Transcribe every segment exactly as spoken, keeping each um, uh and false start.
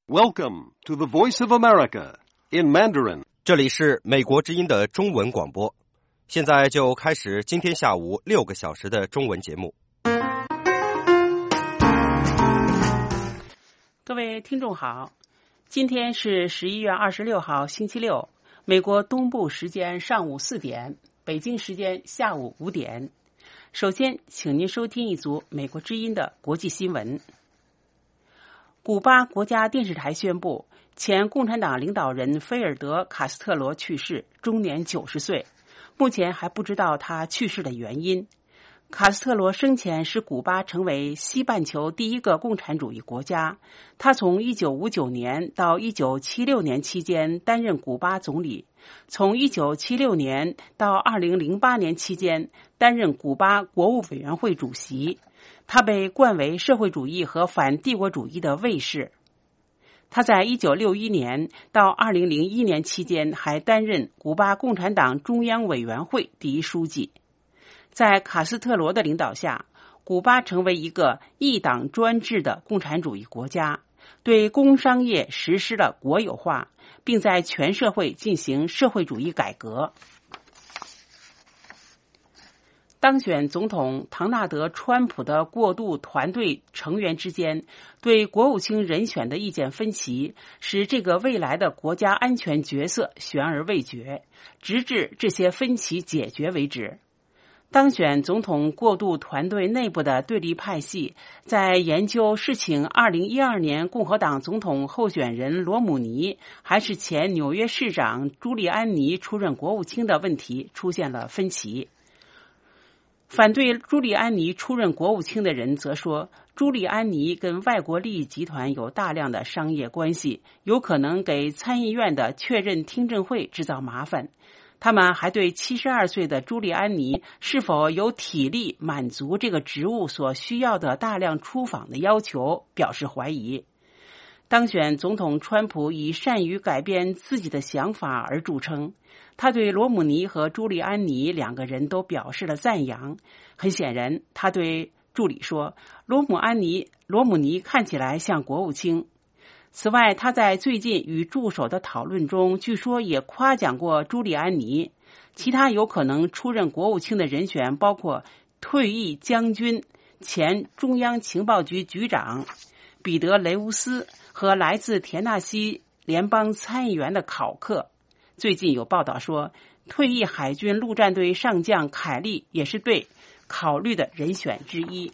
Welcome to the Voice of America in Mandarin. 这里是美国之音的中文广播，现在就开始今天下午六个小时的中文节目。 各位听众好，今天是十一月二十六号星期六，美国东部时间上午四点，北京时间下午五点。首先，请您收听一组美国之音的国际新闻。古巴国家电视台宣布，前共产党领导人菲尔德·卡斯特罗去世，终年九十岁。目前还不知道他去世的原因。卡斯特罗生前使古巴成为西半球第一个共产主义国家。他从一九五九年到一九七六年期间担任古巴总理，从一九七六年到二零零八年期间担任古巴国务委员会主席。他被冠为社会主义和反帝国主义的卫士。他在一九六一年到二零零一年期间还担任古巴共产党中央委员会第一书记。在卡斯特罗的领导下，古巴成为一个一党专制的共产主义国家，对工商业实施了国有化，并在全社会进行社会主义改革。当选总统唐纳德·川普的过渡团队成员之间对国务卿人选的意见分歧，使这个未来的国家安全角色悬而未决，直至这些分歧解决为止。当选总统过渡团队内部的对立派系在研究是请二零一二年共和党总统候选人罗姆尼还是前纽约市长朱利安尼出任国务卿的问题出现了分歧。反对朱利安尼出任国务卿的人则说，朱利安尼跟外国利益集团有大量的商业关系，有可能给参议院的确认听证会制造麻烦。他们还对七十二岁的朱利安尼是否有体力满足这个职务所需要的大量出访的要求表示怀疑。当选总统川普以善于改变自己的想法而著称，他对罗姆尼和朱利安尼两个人都表示了赞扬。很显然，他对助理说，罗姆安尼罗姆尼看起来像国务卿。此外，他在最近与助手的讨论中据说也夸奖过朱利安尼。其他有可能出任国务卿的人选包括退役将军、前中央情报局局长彼得·雷乌斯和来自田纳西联邦参议员的考克。最近有报道说，退役海军陆战队上将凯利也是被考虑的人选之一。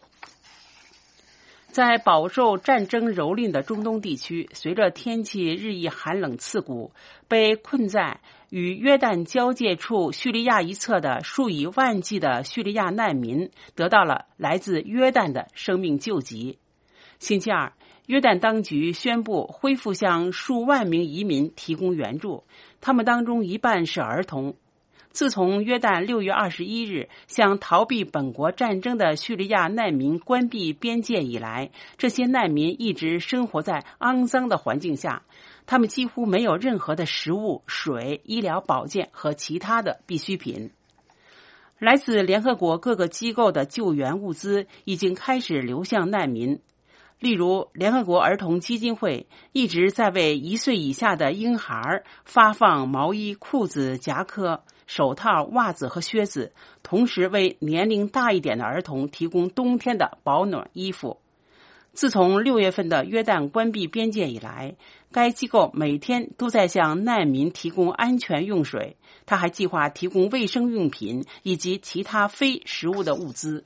在饱受战争蹂躏的中东地区，随着天气日益寒冷刺骨，被困在与约旦交界处叙利亚一侧的数以万计的叙利亚难民得到了来自约旦的生命救济。星期二，约旦当局宣布恢复向数万名移民提供援助，他们当中一半是儿童。自从约旦六月二十一日向逃避本国战争的叙利亚难民关闭边界以来，这些难民一直生活在肮脏的环境下，他们几乎没有任何的食物、水、医疗保健和其他的必需品。来自联合国各个机构的救援物资已经开始流向难民。例如，联合国儿童基金会一直在为一岁以下的婴孩发放毛衣、裤子、夹克、手套、袜子和靴子，同时为年龄大一点的儿童提供冬天的保暖衣服。自从六月份的约旦关闭边界以来，该机构每天都在向难民提供安全用水，他还计划提供卫生用品以及其他非食物的物资。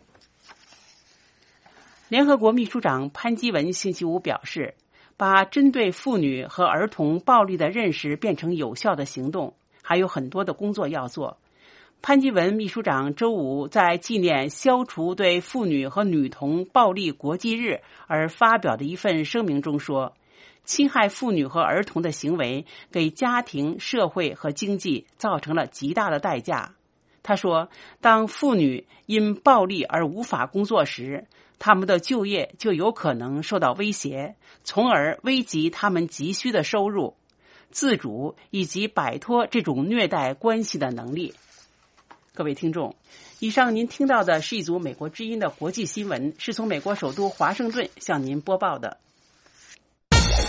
联合国秘书长潘基文星期五表示，把针对妇女和儿童暴力的认识变成有效的行动，还有很多的工作要做。潘基文秘书长周五在纪念消除对妇女和女童暴力国际日而发表的一份声明中说，侵害妇女和儿童的行为给家庭、社会和经济造成了极大的代价。他说，当妇女因暴力而无法工作时，他们的就业就有可能受到威胁，从而危及他们急需的收入、自主以及摆脱这种虐待关系的能力。各位听众，以上您听到的是一组美国之音的国际新闻，是从美国首都华盛顿向您播报的。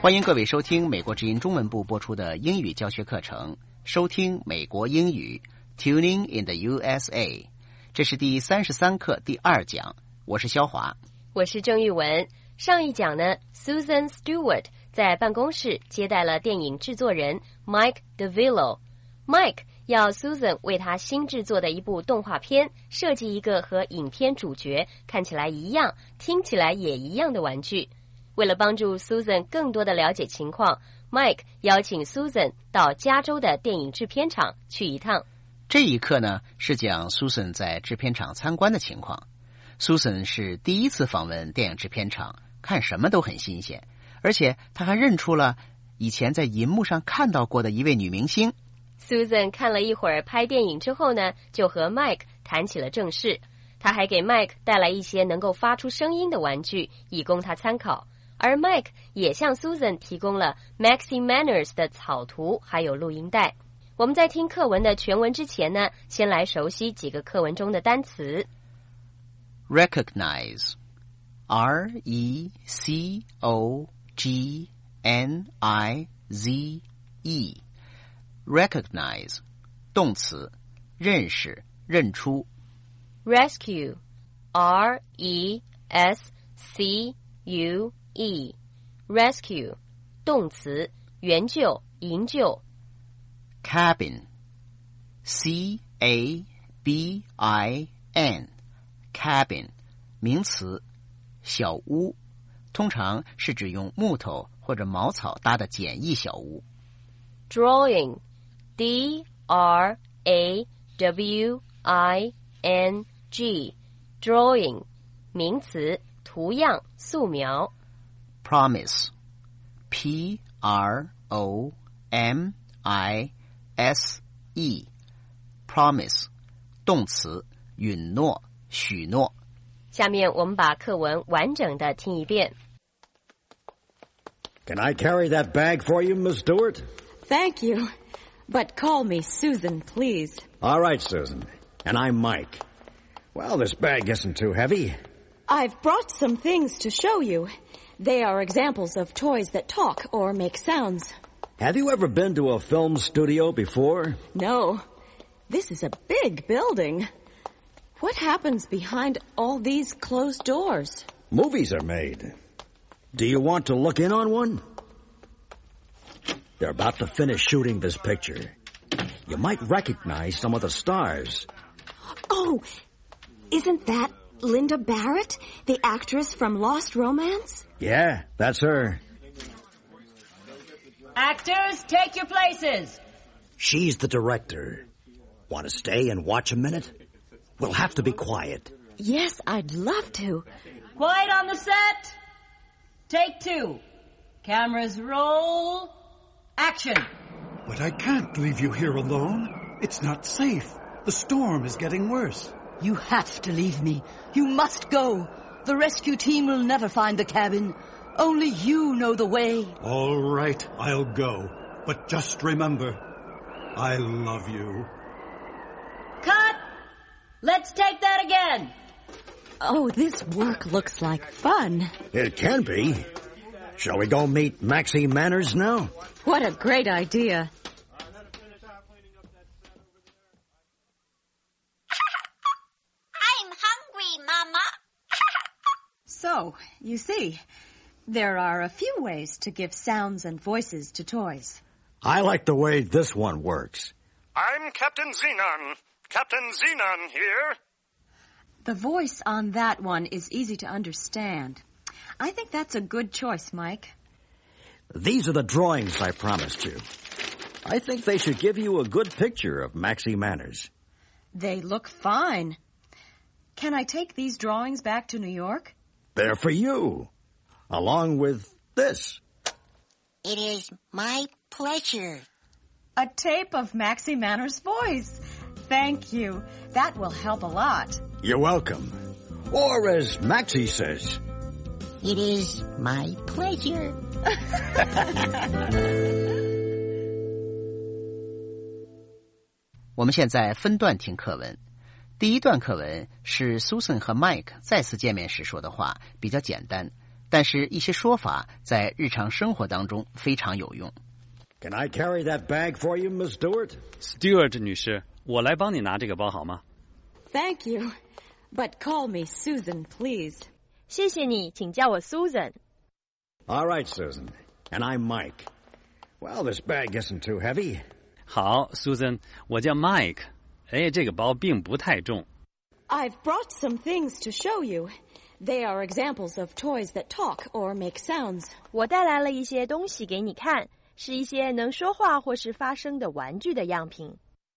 欢迎各位收听美国之音中文部播出的英语教学课程，收听美国英语 Tuning in the U S A。 这是第三十三课第二讲，我是肖华， 我是郑玉文。上一讲呢 Susan Stewart 在办公室接待了电影制作人 Mike DeVillo。 Mike 要 Susan 为他新制作的一部动画片设计一个和影片主角看起来一样听起来也一样的玩具。为了帮助 Susan 更多的了解情况， Mike 邀请 Susan 到加州的电影制片厂去一趟。 这一课呢是讲 Susan 在制片厂参观的情况。 Susan 是第一次访问电影制片厂，看什么都很新鲜，而且她还认出了以前在银幕上看到过的一位女明星。 Susan 看了一会儿拍电影之后呢，就和 Mike 谈起了正事。他还给 Mike 带来一些能够发出声音的玩具，以供他参考。而 Mike 也向 Susan 提供了 Maxi Manners 的草图还有录音带。我们在听课文的全文之前呢，先来熟悉几个课文中的单词。 Recognize R E C O G N I Z E Recognize 动词，认识，认出。 Rescue R E S C U E Rescue 动词，援救，营救。 Cabin C A B I N Cabin 名词，小屋，通常是指用木头或者茅草搭的简易小屋。 Drawing D R A W I N G Drawing 名词，图样，素描。 Promise P R O M I S E Promise 动词，允诺，许诺。 下面我们把课文完整的听一遍。 Can I carry that bag for you, Miss Stewart? Thank you. But call me Susan, please. All right, Susan. And I'm Mike. Well, this bag isn't too heavy. I've brought some things to show you. They are examples of toys that talk or make sounds. Have you ever been to a film studio before? No. This is a big building. What happens behind all these closed doors? Movies are made. Do you want to look in on one? They're about to finish shooting this picture. You might recognize some of the stars. Oh, isn't that Linda Barrett, the actress from Lost Romance? Yeah, that's her. Actors, take your places. She's the director. Want to stay and watch a minute? We'll have to be quiet. Yes, I'd love to. Quiet on the set. Take two. Cameras roll. Action. But I can't leave you here alone. It's not safe. The storm is getting worse. You have to leave me. You must go. The rescue team will never find the cabin. Only you know the way. All right, I'll go. But just remember, I love you. Cut! Let's take that again. Oh, this work looks like fun. It can be. Shall we go meet Maxi Manners now? What a great idea. I'm hungry, Mama. So, you see, there are a few ways to give sounds and voices to toys. I like the way this one works. I'm Captain Xenon. Captain Xenon here. The voice on that one is easy to understand. I think that's a good choice, Mike. These are the drawings I promised you. I think they should give you a good picture of Maxi Manners. They look fine. Can I take these drawings back to New York? They're for you, along with this. It is my pleasure. A tape of Maxi Manners' voice. Thank you. That will help a lot. You're welcome. Or as Maxi says, it is my pleasure. 我们现在分段听课文。第一段课文是 Susan 和 Mike 再次见面时说的话，比较简单。 但是一些说法在日常生活当中非常有用。 Can I carry that bag for you, Miss Stewart? Stewart 女士，我来帮你拿这个包好吗？ Thank you, but call me Susan, please. 谢谢你，请叫我 Susan. All right, Susan. And I'm Mike. Well, this bag isn't too heavy. 好 ，Susan， 我叫 Mike。哎，这个包并不太重。 I've brought some things to show you. They are examples of toys that talk or make sounds. 我带来了一些东西给你看，是一些能说话或是发声的玩具的样品。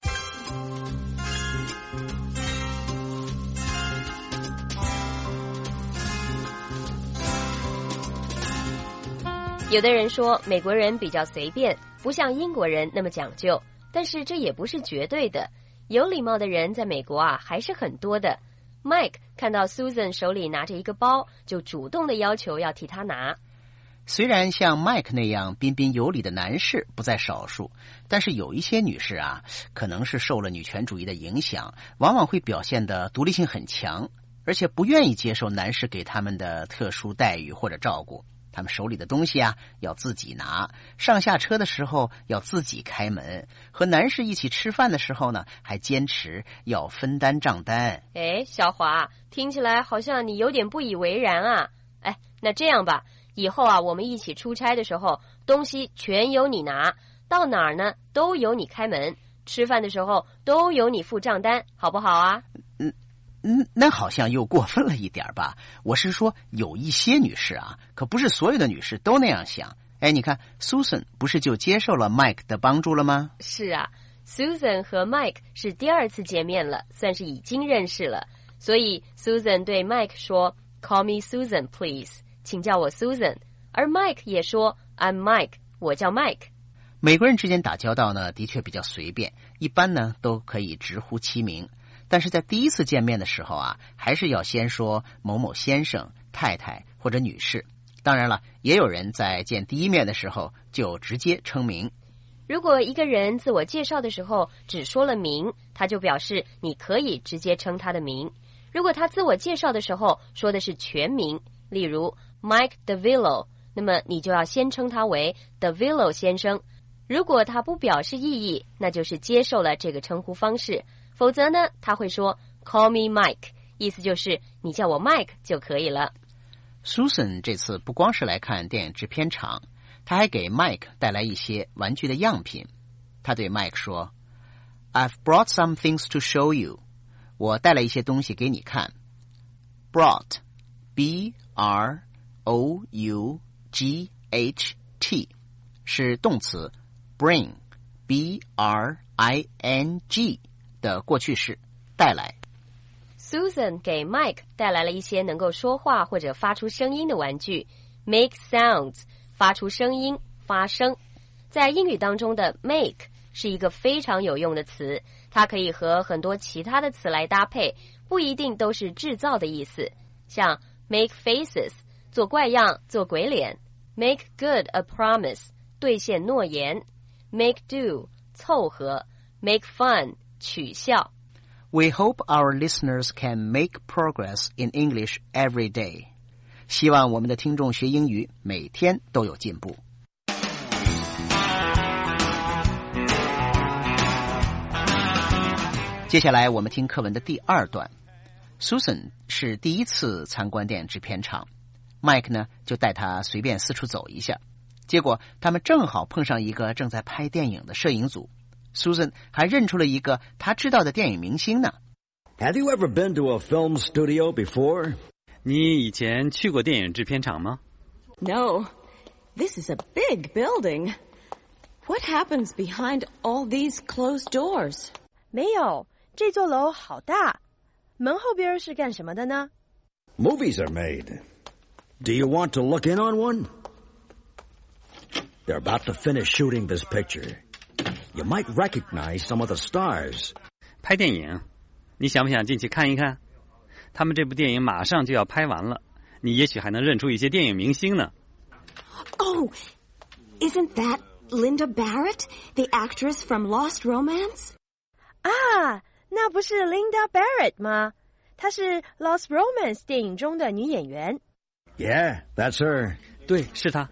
有的人说美国人比较随便，不像英国人那么讲究，但是这也不是绝对的。有礼貌的人在美国啊还是很多的。Mike 看到 Susan 手里拿着一个包，就主动的要求要替她拿。 虽然像 Mike 那样彬彬有礼的男士不在少数，但是有一些女士啊，可能是受了女权主义的影响，往往会表现得独立性很强，而且不愿意接受男士给他们的特殊待遇或者照顾。他们手里的东西啊要自己拿，上下车的时候要自己开门，和男士一起吃饭的时候呢，还坚持要分担账单。 哎，小华，听起来好像你有点不以为然啊。哎，那这样吧，以后啊我们一起出差的时候，东西全由你拿，到哪儿呢都由你开门，吃饭的时候都由你付账单，好不好啊？ 嗯嗯，那好像又过分了一点吧。我是说有一些女士啊，可不是所有的女士都那样想。哎，你看 Susan 不是就接受了 Mike 的帮助了吗？ 是啊， Susan 和 Mike 是第二次见面了，算是已经认识了。所以 Susan 对 Mike 说 Call me Susan, please， 请叫我 Susan。 而 Mike 也说 I'm Mike， 我叫 Mike。 美国人之间打交道呢，的确比较随便，一般呢都可以直呼其名。但是在第一次见面的时候啊，还是要先说某某先生、太太或者女士。当然了，也有人在见第一面的时候就直接称名。 如果一个人自我介绍的时候只说了名，他就表示你可以直接称他的名。如果他自我介绍的时候说的是全名，例如 Mike DeVillo， 那么你就要先称他为 DeVillo 先生。如果他不表示异议，那就是接受了这个称呼方式。否则呢，他会说 Call me Mike， 意思就是你叫我 Mike 就可以了。 Susan 这次不光是来看电影制片厂，他还给 Mike 带来一些玩具的样品。他对 Mike 说 I've brought some things to show you， 我带了一些东西给你看。 Brought B R O U G H T 是动词， Bring B R I N G的过去式，带来。 Susan 给 Mike 带来了一些能够说话或者发出声音的玩具。 Make sounds 发出声音，发声。在英语当中的 make 是一个非常有用的词，它可以和很多其他的词来搭配，不一定都是制造的意思。像 make faces 做怪样，做鬼脸。 Make good a promise 兑现诺言。 Make do 凑合。 Make fun取笑。 We hope our listeners can make progress in English every day。 希望我们的听众学英语每天都有进步。接下来我们听课文的第二段。 Susan 是第一次参观电影制片厂， Mike 呢就带他随便四处走一下。结果他们正好碰上一个正在拍电影的摄影组。Susan 还认出了一个他知道的电影明星呢。 Have you ever been to a film studio before? 你以前去过电影制片厂吗？ No, this is a big building. What happens behind all these closed doors? 没有，这座楼好大，门后边是干什么的呢？ Movies are made. Do you want to look in on one? They're about to finish shooting this picture.You might recognize some of the stars. 拍电影，你想不想进去看一看？他们这部电影马上就要拍完了，你也许还能认出一些电影明星呢。 Oh, isn't that Linda Barrett, the actress from Lost Romance? 啊，那不是 Linda Barrett 吗？她是 Lost Romance 电影中的女演员。 Yeah, that's her. 对，是她。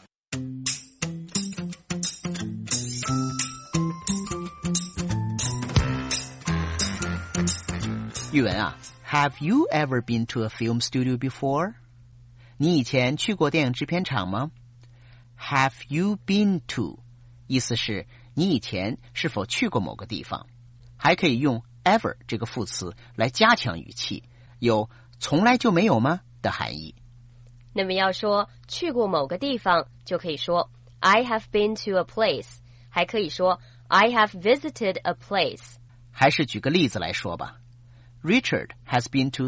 语文啊 ，Have you ever been to a film studio before？ 你以前去过电影制片厂吗 ？Have you been to？ 意思是你以前是否去过某个地方，还可以用 ever 这个副词来加强语气，有从来就没有吗的含义。 那么要说去过某个地方，就可以说 I have been to a place， 还可以说 I have visited a place。 还是举个例子来说吧。Richard has been to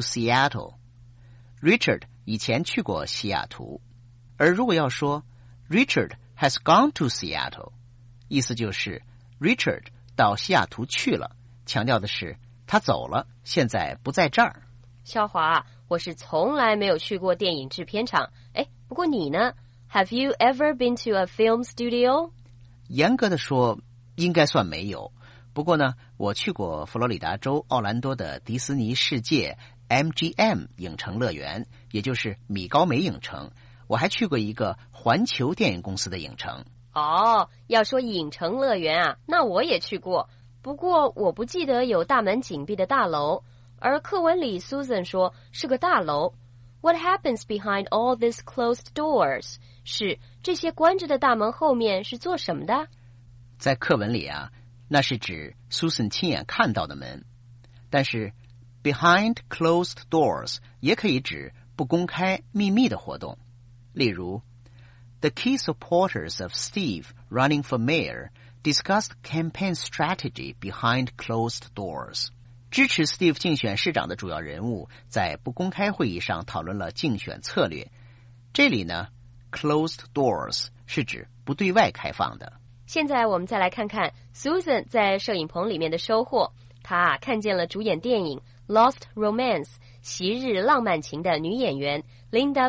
Seattle. Richard 以前去过西雅图。而如果要说 Richard has gone to Seattle， 意思就是 Richard 到西雅图去了，强调的是他走了，现在不在这儿。 肖华，我是从来没有去过电影制片厂。哎，不过你呢？ Have you ever been to a film studio？ 严格的说，应该算没有。不过呢，我去过佛罗里达州奥兰多的迪士尼世界 M G M 影城乐园，也就是米高梅影城。我还去过一个环球电影公司的影城。 哦，要说影城乐园啊，那我也去过。不过我不记得有大门紧闭的大楼，而课文里 Susan 说是个大楼。What happens behind all these closed doors？ 是这些关着的大门后面是做什么的？ 在课文里啊，那是指 Susan 亲眼看到的门。但是 behind closed doors 也可以指不公开秘密的活动。例如 The key supporters of Steve running for mayor discussed campaign strategy behind closed doors。 支持 Steve 竞选市长的主要人物在不公开会议上讨论了竞选策略。这里呢 closed doors 是指不对外开放的。 现在我们再来看看 Susan 在摄影棚里面的收获。她啊看见了主演电影 Lost Romance 昔日浪漫情的女演员 Linda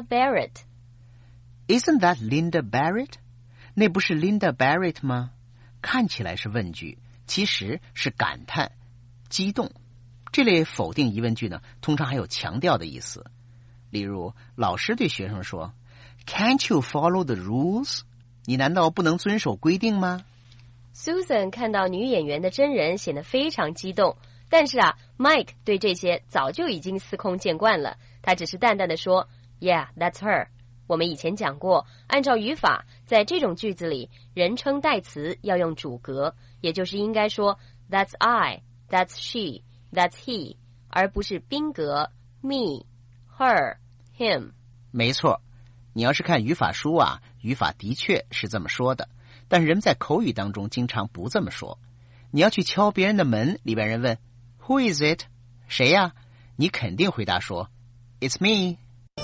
Barrett。Isn't that Linda Barrett？ 那不是 Linda Barrett 吗？看起来是问句，其实是感叹、激动。这类否定疑问句呢，通常还有强调的意思。例如，老师对学生说 Can't you follow the rules？ 你难道不能遵守规定吗？ Susan 看到女演员的真人显得非常激动，但是啊 Mike 对这些早就已经司空见惯了，他只是淡淡的说 Yeah, that's her。我们以前讲过，按照语法，在这种句子里，人称代词要用主格，也就是应该说 That's I, that's she, that's he， 而不是宾格 me, her, him。 没错，你要是看语法书啊，语法的确是这么说的，但是人们在口语当中经常不这么说。你要去敲别人的门，里边人问 Who is it？ 谁呀？你肯定回答说 It's me。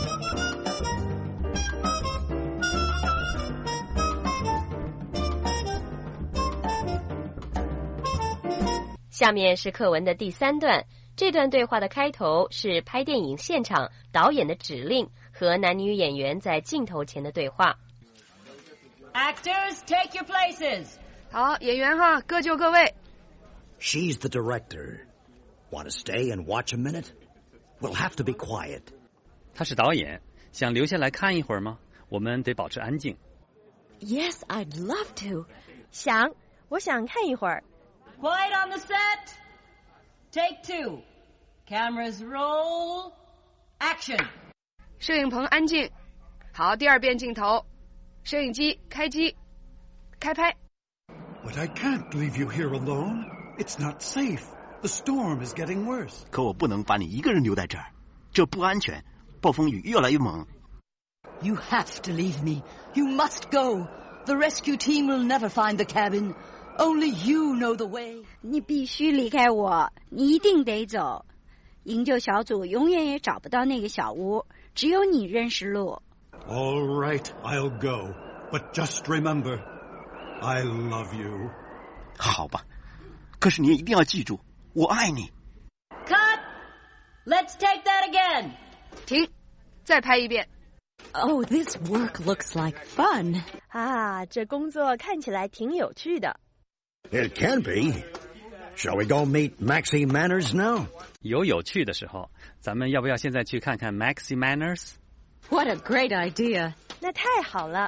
下面是课文的第三段，这段对话的开头是拍电影现场导演的指令和男女演员在镜头前的对话。 Actors, take your places. 好，演员哈，各就各位。 She's the director. Want to stay and watch a minute? We'll have to be quiet. 他是导演，想留下来看一会儿吗？我们得保持安静。 Yes, I'd love to. 想，我想看一会儿。 Quiet on the set. Take two. Cameras roll. Action. 摄影棚安静。好，第二遍镜头。摄影机开机。开拍。 But I can't leave you here alone. It's not safe. The storm is getting worse. 可我不能把你一个人留在这儿，这不安全。暴风雨越来越猛。 You have to leave me. You must go. The rescue team will never find the cabin. Only you know the way. 你必须离开我，你一定得走。营救小组永远也找不到那个小屋，只有你认识路。 All right, I'll go. But just remember, I love you. 好吧，可是你也一定要记住，我爱你。 Cut! Let's take that again. 停，再拍一遍。 Oh, this work looks like fun. 啊，这工作看起来挺有趣的。 It can be. Shall we go meet Maxie Manners now? 有有趣的时候，咱们要不要现在去看看 Maxie Manners？ What a great idea. 那太好了。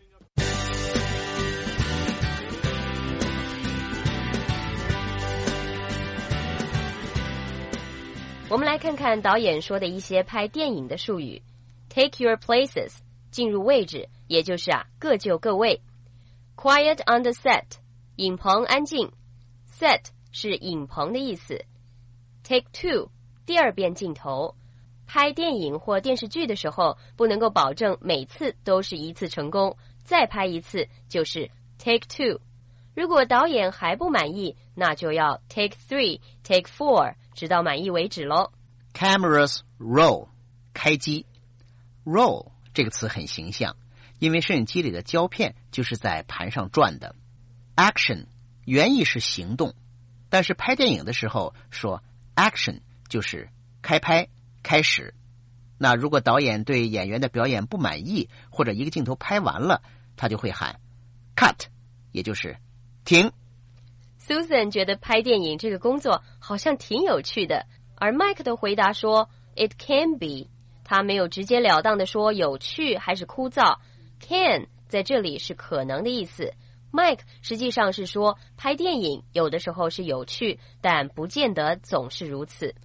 我们来看看导演说的一些拍电影的术语。Take your places， 进入位置，也就是啊，各就各位。Quiet on the set， 影棚安静。Set 是影棚的意思。Take two， 第二遍镜头。拍电影或电视剧的时候，不能够保证每次都是一次成功，再拍一次就是 take two。如果导演还不满意，那就要 take three、take four， 直到满意为止咯。 Cameras roll， 开机。Roll 这个词很形象，因为摄影机里的胶片就是在盘上转的。Action 原意是行动，但是拍电影的时候说 action 就是开拍开始。那如果导演对演员的表演不满意，或者一个镜头拍完了，他就会喊 cut， 也就是停。 Susan 觉得拍电影这个工作好像挺有趣的，而 Mike 的回答说 It can be， 他没有直截了当的说有趣还是枯燥。 Can 在这里是可能的意思， Mike 实际上是说拍电影有的时候是有趣，但不见得总是如此。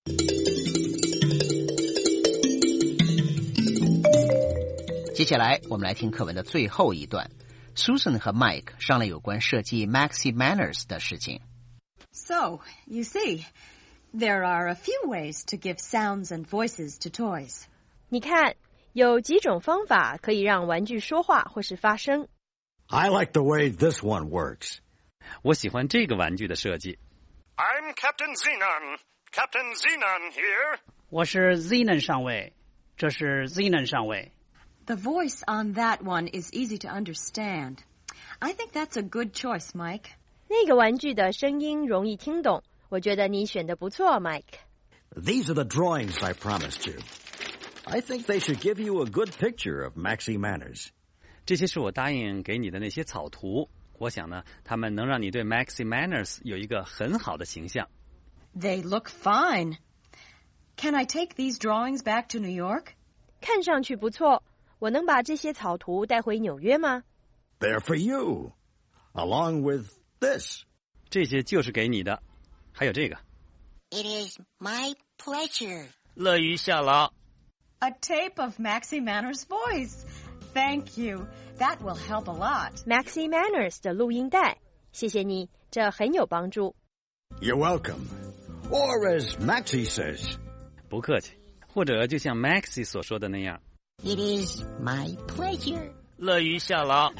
接下来我们来听课文的最后一段。Susan 和 Mike 商量有关设计 Maxi Manners 的事情。 So, you see, there are a few ways to give sounds and voices to toys. 你看，有几种方法可以让玩具说话或是发声。 I like the way this one works. 我喜欢这个玩具的设计。 I'm Captain Xenon. Captain Xenon here. 我是 Xenon 上尉，这是 Xenon 上尉。 The voice on that one is easy to understand. I think that's a good choice, Mike. 那个玩具的声音容易听懂，我觉得你选得不错 ，Mike. These are the drawings I promised you. I think they should give you a good picture of Maxi Manners. 这些是我答应给你的那些草图，我想呢，他们能让你对 Maxi Manners 有一个很好的形象。 They look fine. Can I take these drawings back to New York? 看上去不错。我能把这些草图带回纽约吗？ They're for you, along with this. 这些就是给你的，还有这个。 It is my pleasure. 乐于效劳。 A tape of Maxi Manners' voice. Thank you. That will help a lot. Maxi Manners 的录音带，谢谢你，这很有帮助。 You're welcome. Or as Maxi says. 不客气，或者就像 Maxi 所说的那样。 It is my pleasure. 乐于效劳。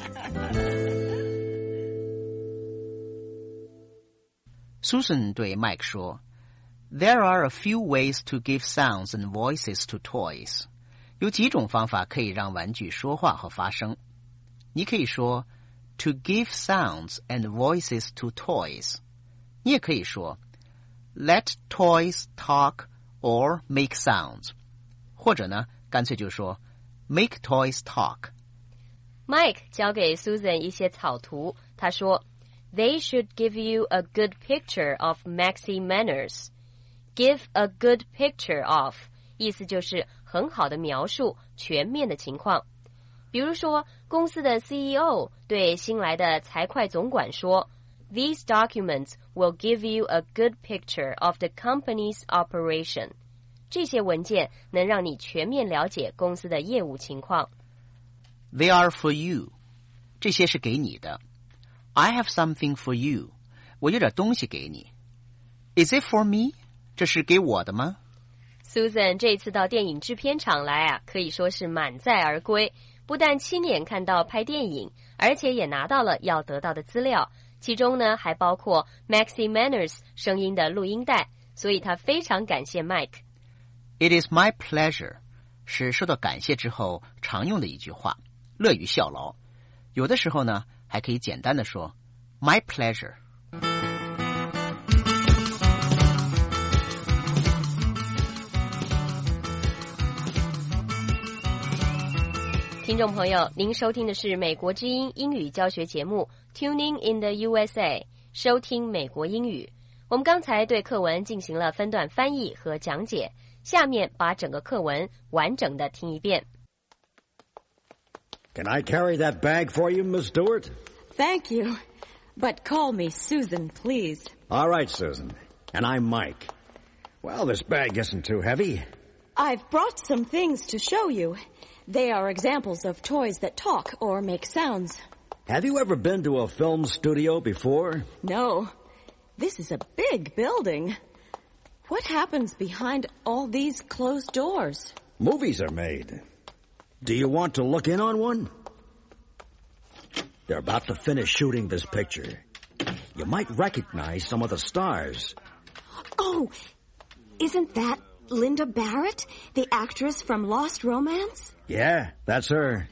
Susan 对 Mike 说 There are a few ways to give sounds and voices to toys. 有几种方法可以让玩具说话和发声。你可以说 To give sounds and voices to toys. 你也可以说 Let toys talk or make sounds. 或者呢，干脆就说Make toys talk. Mike 交给 Susan 一些草图，他说 They should give you a good picture of Maxi Manners. Give a good picture of 意思就是很好的描述全面的情况。比如说，公司的 C E O 对新来的财会总管说 These documents will give you a good picture of the company's operation. 这些文件能让你全面了解公司的业务情况。 They are for you. 这些是给你的。I have something for you. 我有点东西给你。Is it for me? 这是给我的吗？ Susan 这次到电影制片厂来啊，可以说是满载而归。不但亲眼看到拍电影，而且也拿到了要得到的资料，其中呢还包括 Maxi Manners 声音的录音带，所以他非常感谢 Mike。It is my pleasure 是受到感谢之后常用的一句话，乐于效劳。有的时候呢，还可以简单的说 My pleasure。 听众朋友，您收听的是美国之音英语教学节目 Tuning in the U S A， 收听美国英语。我们刚才对课文进行了分段翻译和讲解，下面把整个课文完整的听一遍。 Can I carry that bag for you, Miss Stewart? Thank you. But call me Susan, please. All right, Susan. And I'm Mike. Well, this bag isn't too heavy. I've brought some things to show you. They are examples of toys that talk or make sounds. Have you ever been to a film studio before? No. This is a big building. What happens behind all these closed doors? Movies are made. Do you want to look in on one? They're about to finish shooting this picture. You might recognize some of the stars. Oh, isn't that Linda Barrett, the actress from Lost Romance? Yeah, that's her.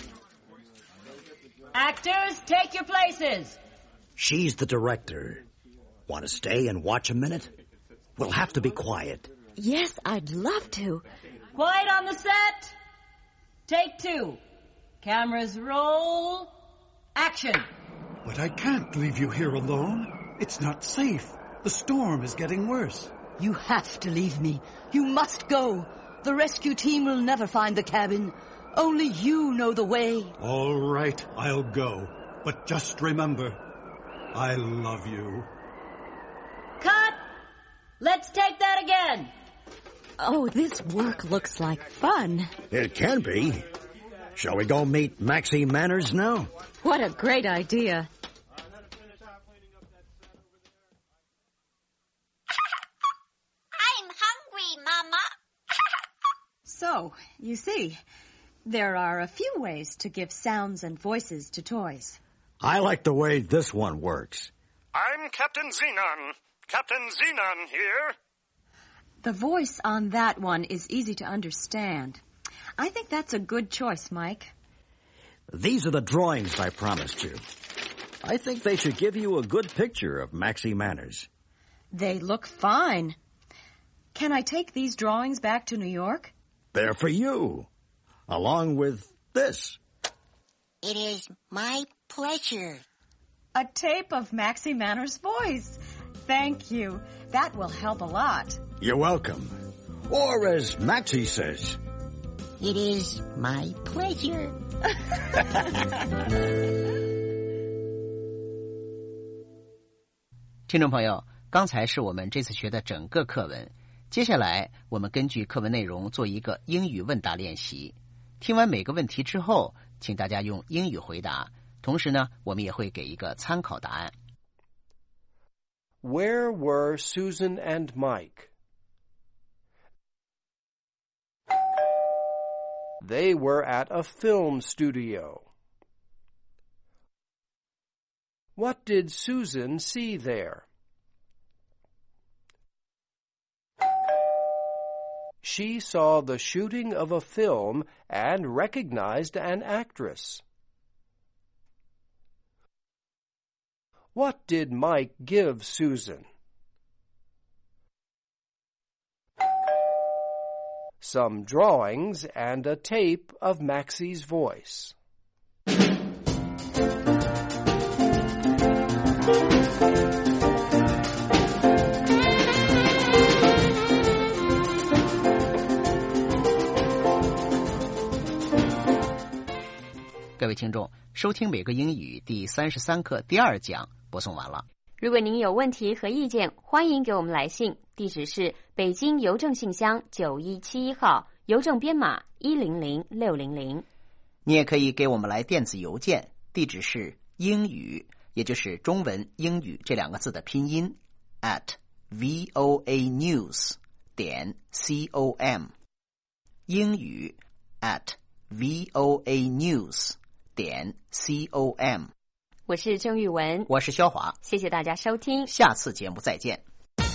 Actors, take your places. She's the director. Want to stay and watch a minute? We'll have to be quiet. Yes, I'd love to. Quiet on the set. Take two. Cameras roll. Action. But I can't leave you here alone. It's not safe. The storm is getting worse. You have to leave me. You must go. The rescue team will never find the cabin. Only you know the way. All right, I'll go. But just remember, I love you. Cut! Let's take that again. Oh, this work looks like fun. It can be. Shall we go meet Maxie Manners now? What a great idea. I'm hungry, Mama. So, you see, there are a few ways to give sounds and voices to toys. I like the way this one works. I'm Captain Xenon. Captain Xenon here. The voice on that one is easy to understand. I think that's a good choice, Mike. These are the drawings I promised you. I think they should give you a good picture of Maxie Manners. They look fine. Can I take these drawings back to New York? They're for you, along with this. It is my pleasure. A tape of Maxie Manners' voice. Thank you. That will help a lot. You're welcome. Or as Maxie says, it is my pleasure. 听众朋友，刚才是我们这次学的整个课文。接下来我们根据课文内容做一个英语问答练习。听完每个问题之后，请大家用英语回答。同时呢，我们也会给一个参考答案。 Where were Susan and Mike? They were at a film studio. What did Susan see there? She saw the shooting of a film and recognized an actress. What did Mike give Susan? Some drawings and a tape of Maxie's voice. 各位听众，收听每个英语第三十三课第二讲播送完了。 如果您有问题和意见，欢迎给我们来信，地址是北京邮政信箱九一七一号，邮政编码一零零六零零。 你也可以给我们来电子邮件，地址是英语，也就是中文英语这两个字的拼音 at voanews 点 com， 英语 at voanews 点 com。 我是郑玉文， 我是肖华， 谢谢大家收听， 下次节目再见。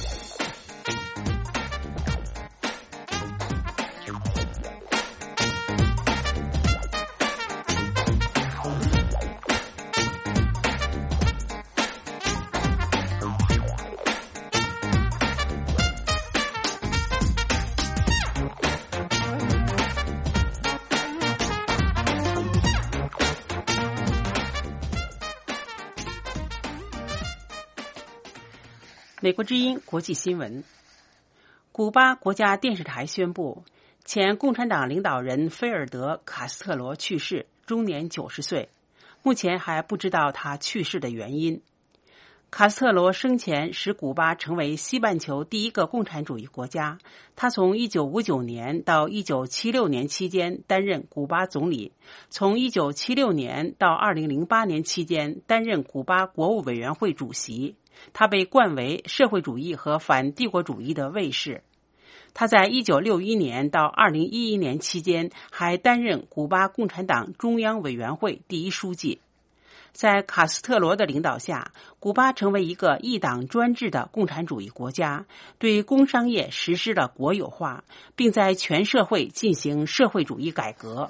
美国之音国际新闻：古巴国家电视台宣布，前共产党领导人菲尔德·卡斯特罗去世， 终年九十岁，目前还不知道他去世的原因。卡斯特罗生前使古巴成为西半球第一个共产主义国家。他从一九五九年到一九七六年期间担任古巴总理，从一九七六年到二零零八年期间担任古巴国务委员会主席。他被冠为社会主义和反帝国主义的卫士。他在一九六一年到二零一一年期间还担任古巴共产党中央委员会第一书记。在卡斯特罗的领导下，古巴成为一个一党专制的共产主义国家，对工商业实施了国有化，并在全社会进行社会主义改革。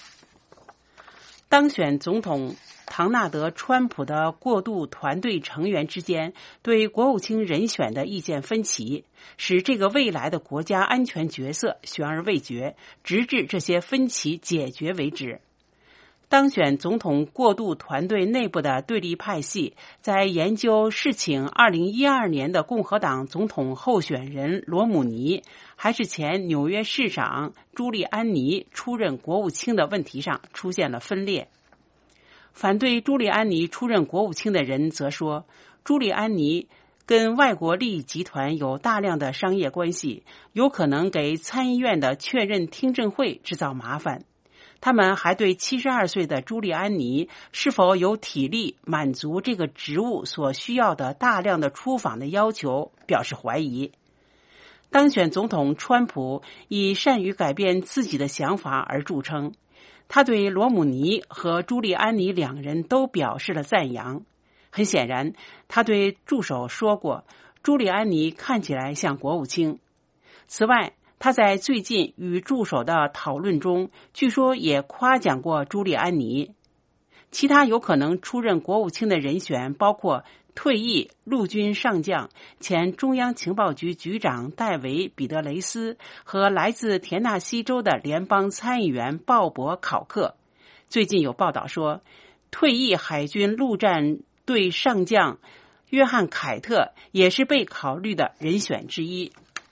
当选总统唐纳德·川普的过渡团队成员之间对国务卿人选的意见分歧，使这个未来的国家安全角色悬而未决，直至这些分歧解决为止。当选总统过渡团队内部的对立派系在研究是请二零一二年的共和党总统候选人罗姆尼还是前纽约市长朱利安尼出任国务卿的问题上出现了分裂。反对朱利安尼出任国务卿的人则说，朱利安尼跟外国利益集团有大量的商业关系，有可能给参议院的确认听证会制造麻烦。他们还对七十二岁的朱利安尼是否有体力满足这个职务所需要的大量的出访的要求表示怀疑。当选总统川普以善于改变自己的想法而著称，他对罗姆尼和朱利安尼两人都表示了赞扬。很显然，他对助手说过，朱利安尼看起来像国务卿。此外，他在最近与助手的讨论中，据说也夸奖过朱利安尼。其他有可能出任国务卿的人选包括退役陆军上将、前中央情报局局长戴维·彼得雷斯和来自田纳西州的联邦参议员鲍勃·考克。最近有报道说，退役海军陆战队上将约翰·凯特也是被考虑的人选之一。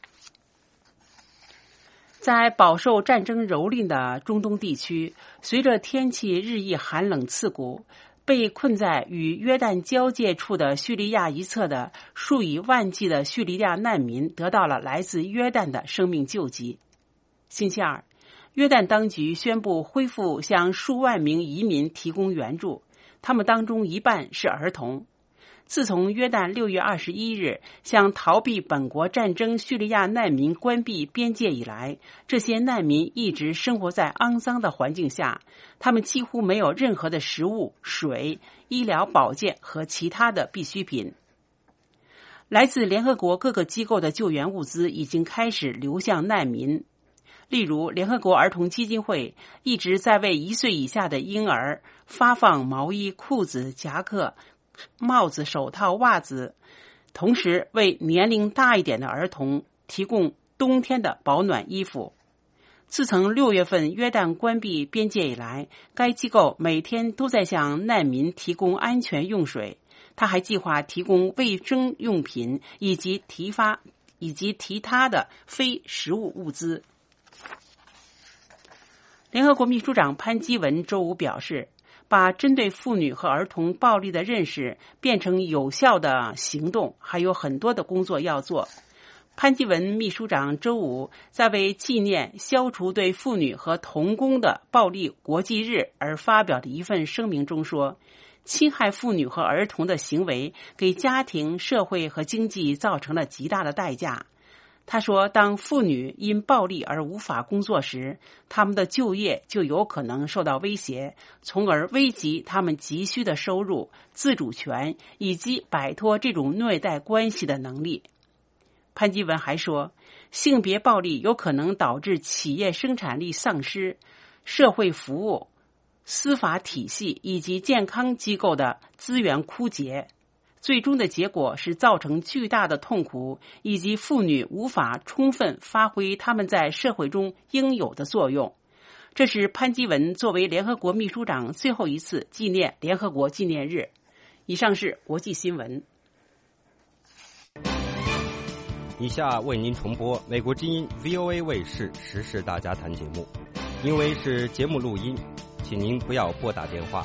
在饱受战争蹂躏的中东地区，随着天气日益寒冷刺骨，被困在与约旦交界处的叙利亚一侧的数以万计的叙利亚难民得到了来自约旦的生命救济。星期二，约旦当局宣布恢复向数万名移民提供援助，他们当中一半是儿童。自从约旦六月二十一日向逃避本国战争叙利亚难民关闭边界以来，这些难民一直生活在肮脏的环境下，他们几乎没有任何的食物、水、医疗保健和其他的必需品。来自联合国各个机构的救援物资已经开始流向难民。例如，联合国儿童基金会一直在为一岁以下的婴儿发放毛衣、裤子、夹克、帽子、手套、袜子，同时为年龄大一点的儿童提供冬天的保暖衣服。自从六月份约旦关闭边界以来，该机构每天都在向难民提供安全用水。他还计划提供卫生用品以及提发以及其他的非食物物资。联合国秘书长潘基文周五表示，把针对妇女和儿童暴力的认识变成有效的行动，还有很多的工作要做。潘基文秘书长周五在为纪念消除对妇女和童工的暴力国际日而发表的一份声明中说，侵害妇女和儿童的行为给家庭、社会和经济造成了极大的代价。他说，当妇女因暴力而无法工作时，他们的就业就有可能受到威胁，从而危及他们急需的收入、自主权以及摆脱这种虐待关系的能力。潘基文还说，性别暴力有可能导致企业生产力丧失、社会服务、司法体系以及健康机构的资源枯竭。最终的结果是造成巨大的痛苦，以及妇女无法充分发挥他们在社会中应有的作用。这是潘基文作为联合国秘书长最后一次纪念联合国纪念日。以上是国际新闻。 以下为您重播美国之音 V O A 卫视时事大家谈节目。因为是节目录音， 请您不要拨打电话。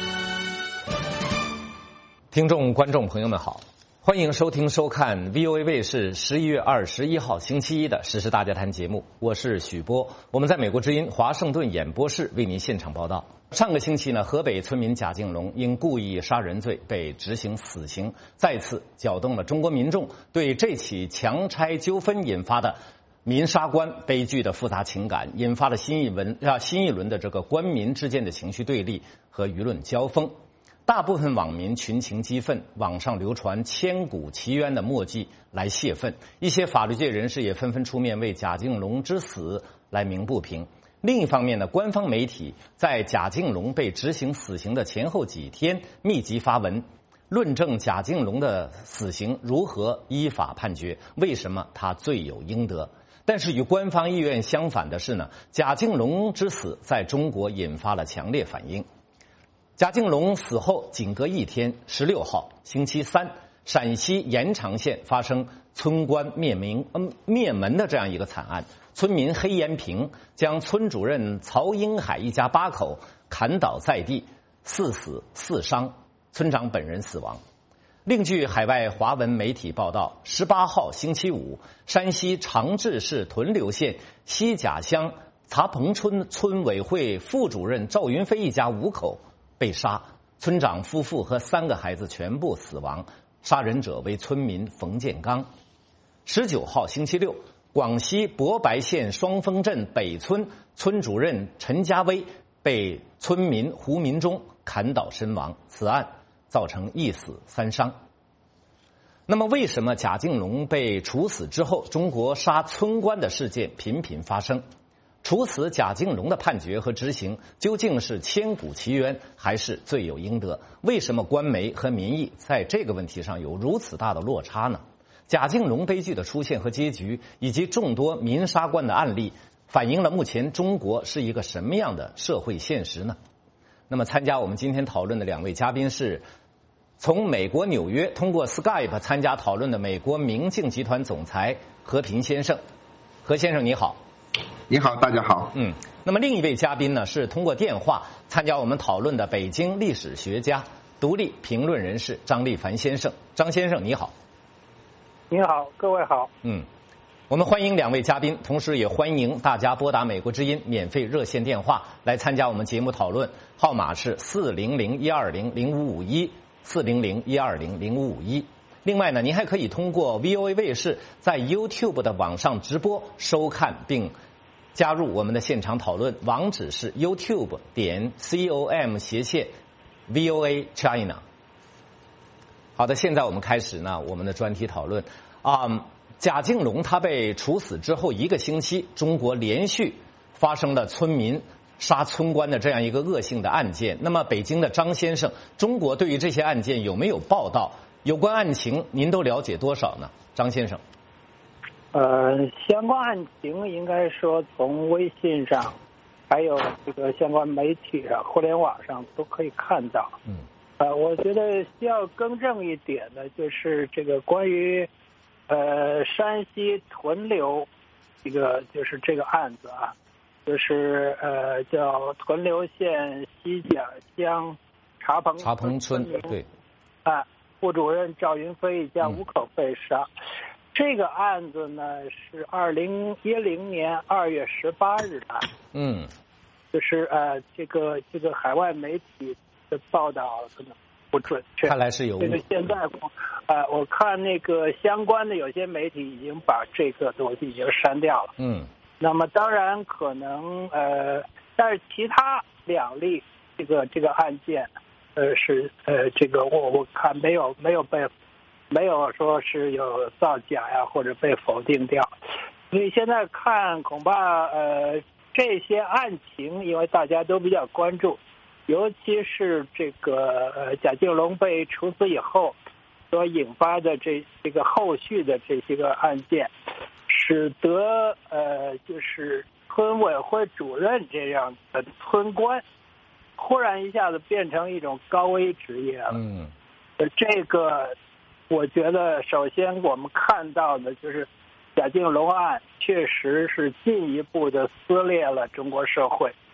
听众、观众朋友们好，欢迎收听、收看 V O A 卫视十一月二十一号星期一的《时事大家谈》节目，我是许波，我们在美国之音华盛顿演播室为您现场报道。上个星期呢，河北村民贾敬龙因故意杀人罪被执行死刑，再次搅动了中国民众对这起强拆纠纷引发的民杀官悲剧的复杂情感，引发了新一轮啊新一轮的这个官民之间的情绪对立和舆论交锋。大部分网民群情激愤，网上流传千古奇冤的墨迹来泄愤，一些法律界人士也纷纷出面为贾敬龙之死来鸣不平。另一方面呢，官方媒体在贾敬龙被执行死刑的前后几天密集发文，论证贾敬龙的死刑如何依法判决，为什么他罪有应得。但是与官方意愿相反的是呢，贾敬龙之死在中国引发了强烈反应。贾敬龙死后仅隔一天，十六号星期三，陕西延长县发生村官灭门、嗯、灭门的这样一个惨案。村民黑延平将村主任曹英海一家八口砍倒在地，四死四伤，村长本人死亡。另据海外华文媒体报道，十八号星期五，山西长治市屯留县西甲乡茶棚村村委会副主任赵云飞一家五口被杀，村长夫妇和三个孩子全部死亡，杀人者为村民冯建刚。十九号星期六，广西博白县双峰镇北村村主任陈家威被村民胡民忠砍倒身亡，此案造成一死三伤。那么为什么贾敬龙被处死之后，中国杀村官的事件频频发生？处死贾敬龙的判决和执行究竟是千古奇冤还是罪有应得？为什么官媒和民意在这个问题上有如此大的落差呢？贾敬龙悲剧的出现和结局，以及众多民杀官的案例，反映了目前中国是一个什么样的社会现实呢？那么参加我们今天讨论的两位嘉宾是从美国纽约通过 Skype 参加讨论的美国明镜集团总裁何平先生。何先生你好。 你好，大家好。 嗯，那么另一位嘉宾呢是通过电话参加我们讨论的北京历史学家、独立评论人士张立凡先生。张先生你好。 你好，各位好。 嗯，我们欢迎两位嘉宾，同时也欢迎大家拨打美国之音免费热线电话来参加我们节目讨论，号码是四零零一二零零五五一四零零一二零零五五一。另外呢，您还可以通过 V O A 卫视在 YouTube 的网上直播收看并加入我们的现场讨论，网址是 YouTube 点 com 斜线 V O A China。 好的，现在我们开始呢我们的专题讨论啊、嗯。贾敬龙他被处死之后一个星期，中国连续发生了村民杀村官的这样一个恶性的案件。那么北京的张先生，中国对于这些案件有没有报道？有关案情您都了解多少呢？张先生。 呃，相关案情应该说从微信上，还有这个相关媒体上、互联网上都可以看到。 嗯。 呃，我觉得需要更正一点的，就是这个关于呃山西屯留这个就是这个案子啊，就是呃叫屯留县西甲乡茶棚茶棚村对啊。副主任赵云飞一家五口被杀，嗯、这个案子呢是二零一零年二月十八日的。 嗯， 就是呃，这个这个海外媒体的报道可能不准确， 看来是有误。 这个现在呃，我看那个相关的有些媒体已经把这个东西已经删掉了。 嗯， 那么当然可能呃，但是其他两例这个这个案件。呃，是呃，这个我我看没有没有被，没有说是有造假呀，或者被否定掉，所以现在看恐怕呃这些案情，因为大家都比较关注，尤其是这个呃贾敬龙被处死以后所引发的这这个后续的这些个案件，使得呃就是村委会主任这样的村官。忽然一下子变成一种高危职业了。 嗯， 这个我觉得首先我们看到的就是贾敬龙案确实是进一步的撕裂了中国社会。 嗯，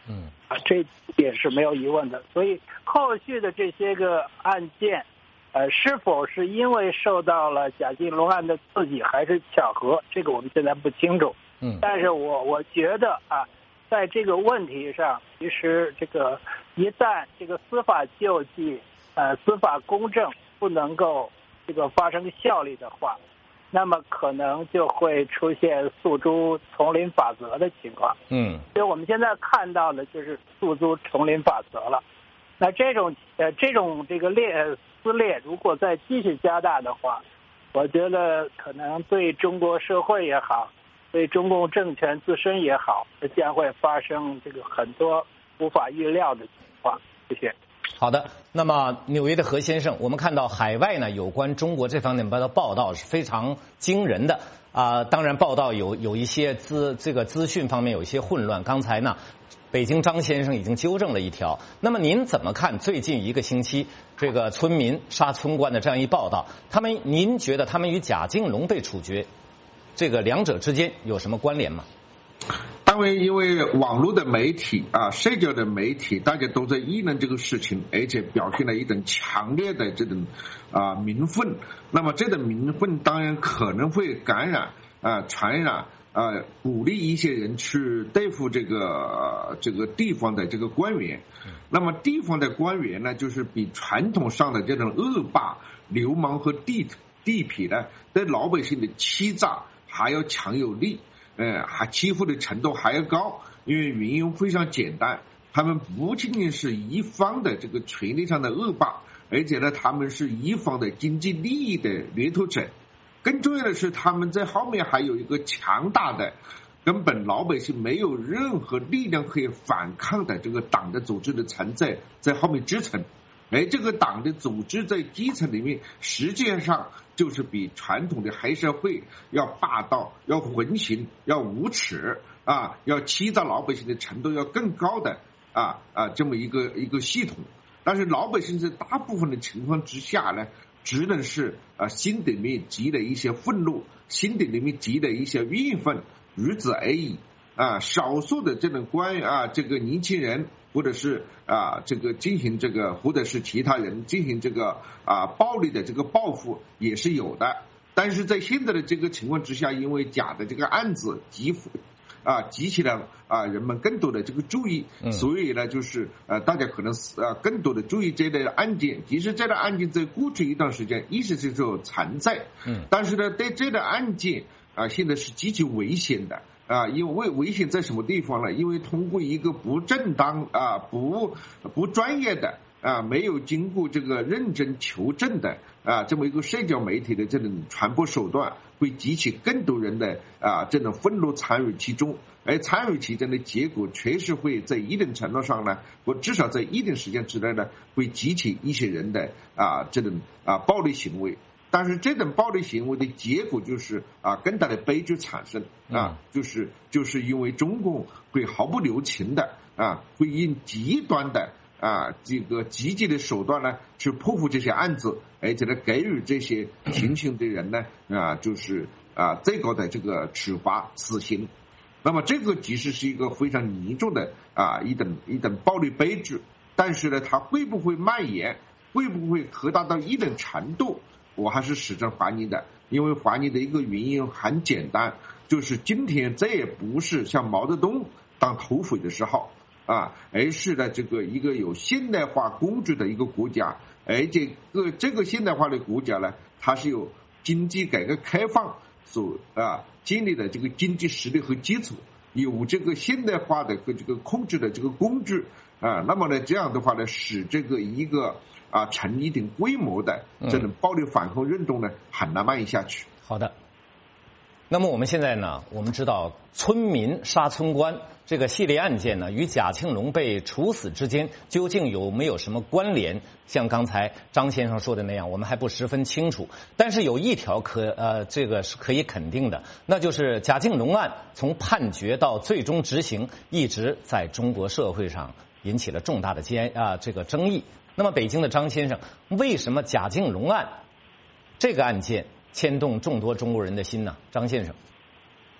啊，这点是没有疑问的。所以后续的这些个案件，呃，是否是因为受到了贾静龙案的刺激，还是巧合，这个我们现在不清楚。 嗯， 但是我我觉得啊，在这个问题上，其实这个一旦这个司法救济、呃司法公正不能够这个发生效力的话，那么可能就会出现诉诸丛林法则的情况。 嗯， 所以我们现在看到的就是诉诸丛林法则了。那这种呃这种这个裂撕裂，如果再继续加大的话，我觉得可能对中国社会也好，对中共政权自身也好，将会发生这个很多无法预料的情况。谢谢。 好的，那么纽约的何先生，我们看到海外呢有关中国这方面的报道是非常惊人的啊、呃，当然报道有有一些资这个资讯方面有一些混乱。刚才呢，北京张先生已经纠正了一条。那么您怎么看最近一个星期这个村民杀村官的这样一报道？他们您觉得他们与贾静龙被处决这个两者之间有什么关联吗？ 当然，因为网络的媒体啊，社交的媒体，大家都在议论这个事情，而且表现了一种强烈的这种啊民愤。那么这种民愤当然可能会感染啊、传染啊，鼓励一些人去对付这个这个地方的这个官员。那么地方的官员呢，就是比传统上的这种恶霸、流氓和地地痞呢，对老百姓的欺诈还要强有力。呃，还欺负的程度还要高，因为原因非常简单，他们不仅仅是一方的这个权力上的恶霸，而且呢，他们是一方的经济利益的掠夺者。更重要的是，他们在后面还有一个强大的、根本老百姓没有任何力量可以反抗的这个党的组织的存在在后面支撑。而这个党的组织在基层里面，实际上就是比传统的黑社会要霸道、要横行、要无耻啊，要欺诈老百姓的程度要更高的啊啊这么一个一个系统。但是老百姓在大部分的情况之下呢，只能是啊心底里面积累一些愤怒，心底里面积累一些怨愤，如此而已啊。少数的这种关于啊这个年轻人。或者是啊，这个进行这个，或者是其他人进行这个啊暴力的这个报复也是有的，但是在现在的这个情况之下，因为假的这个案子激啊激起了啊人们更多的这个注意，嗯、所以呢，就是呃大家可能啊更多的注意这类案件。其实这类案件在过去一段时间一直是有存在，嗯，但是呢，对这类案件啊现在是极其危险的。啊，因为危险在什么地方呢？因为通过一个不正当啊、不不专业的啊、没有经过这个认真求证的啊这么一个社交媒体的这种传播手段，会激起更多人的啊这种愤怒参与其中，而参与其中的结果，确实会在一定程度上呢，或至少在一定时间之内呢，会激起一些人的啊这种啊暴力行为。但是这种暴力行为的结果就是啊更大的悲剧产生啊，就是就是因为中共会毫不留情的啊，会用极端的啊这个积极的手段呢去破获这些案子，而且呢给予这些行凶的人呢啊就是啊最高的这个处罚死刑。那么这个其实是一个非常严重的啊一等一等暴力悲剧，但是呢它会不会蔓延，会不会扩大到一定程度？我还是始终怀疑的，因为怀疑的一个原因很简单，就是今天这也不是像毛泽东当土匪的时候啊，而是呢这个一个有现代化工具的一个国家，而这个这个现代化的国家呢，它是有经济改革开放所啊建立的这个经济实力和基础，有这个现代化的这个控制的这个工具啊，那么呢这样的话呢，使这个一个啊，成一定规模的这种暴力反抗运动呢，很难蔓延下去。 好的。那么我们现在呢，我们知道村民杀村官这个系列案件呢，与贾庆龙被处死之间究竟有没有什么关联？像刚才张先生说的那样，我们还不十分清楚。但是有一条可呃，这个是可以肯定的，那就是贾庆龙案从判决到最终执行，一直在中国社会上引起了重大的争啊这个争议。那么北京的张先生，为什么贾静龙案这个案件牵动众多中国人的心呢？张先生，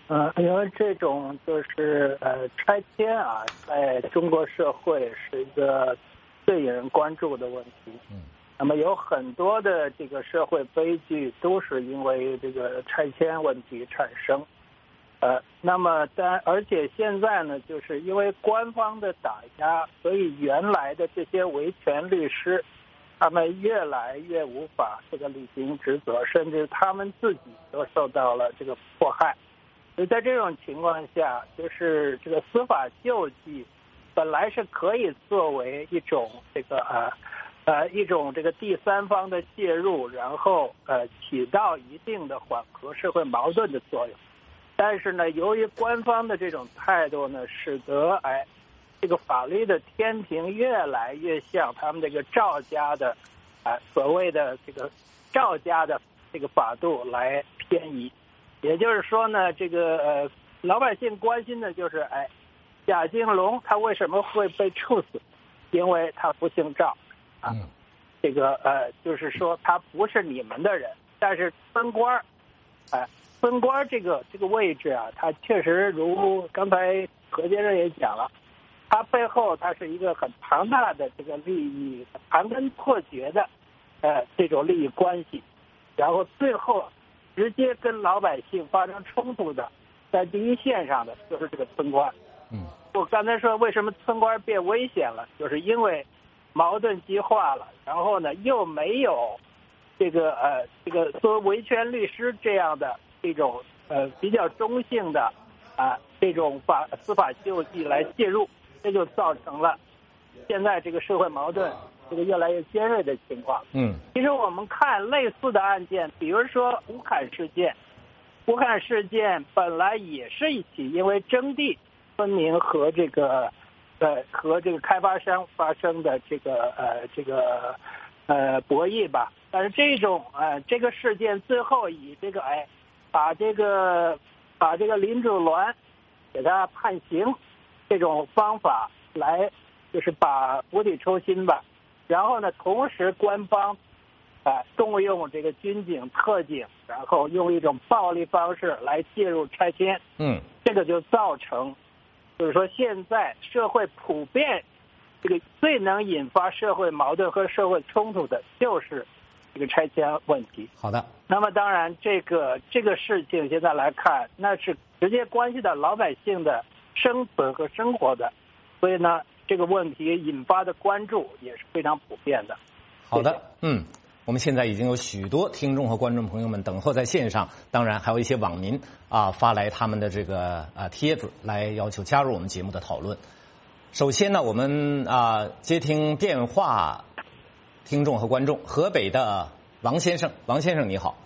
呃，因为这种就是呃拆迁啊，在中国社会是一个最引人关注的问题。嗯。那么有很多的这个社会悲剧都是因为这个拆迁问题产生。呃，那么但而且现在呢，就是因为官方的打压，所以原来的这些维权律师，他们越来越无法这个履行职责，甚至他们自己都受到了这个迫害。所以在这种情况下，就是这个司法救济本来是可以作为一种这个呃呃一种这个第三方的介入，然后呃起到一定的缓和社会矛盾的作用。但是呢，由于官方的这种态度呢，使得哎这个法律的天平越来越向他们这个赵家的啊、呃、所谓的这个赵家的这个法度来偏移。也就是说呢，这个呃老百姓关心的就是哎贾静龙他为什么会被处死？因为他不姓赵啊，嗯、这个呃就是说他不是你们的人，但是村官儿哎。村官这个这个位置啊，它确实如刚才何先生也讲了，它背后它是一个很庞大的这个利益盘根错节的呃这种利益关系，然后最后直接跟老百姓发生冲突的，在第一线上的就是这个村官。嗯，我刚才说为什么村官变危险了，就是因为矛盾激化了，然后呢又没有这个呃这个作为维权律师这样的。这种呃比较中性的啊这种法司法救济来介入，这就造成了现在这个社会矛盾这个越来越尖锐的情况。嗯，其实我们看类似的案件，比如说乌坎事件，乌坎事件本来也是一起因为征地村民和这个呃和这个开发商发生的这个呃这个呃博弈吧，但是这种呃这个事件最后以这个哎。把这个把这个林主鸾给他判刑，这种方法来就是把釜底抽薪吧。然后呢，同时官方啊、呃、动用这个军警、特警，然后用一种暴力方式来介入拆迁。嗯，这个就造成，就是说现在社会普遍这个最能引发社会矛盾和社会冲突的就是这个拆迁问题。 好的。 那么当然，这个这个事情现在来看，那是直接关系到老百姓的生存和生活的，所以呢，这个问题引发的关注也是非常普遍的。 好的，嗯，我们现在已经有许多听众和观众朋友们等候在线上，当然还有一些网民啊发来他们的这个啊帖子来要求加入我们节目的讨论。首先呢，我们啊接听电话听众和观众，河北的王先生，王先生你好。